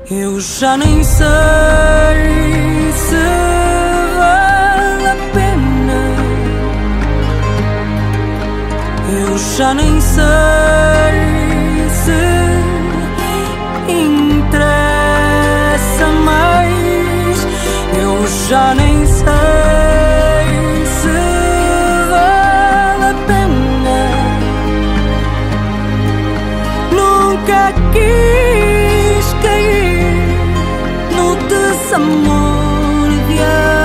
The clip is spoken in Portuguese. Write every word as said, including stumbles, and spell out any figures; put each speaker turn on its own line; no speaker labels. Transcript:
Eu já nem sei se vale a pena. Eu já nem sei se interessa mais. Eu já nem sei se vale a pena. Nunca quis cair no desamor de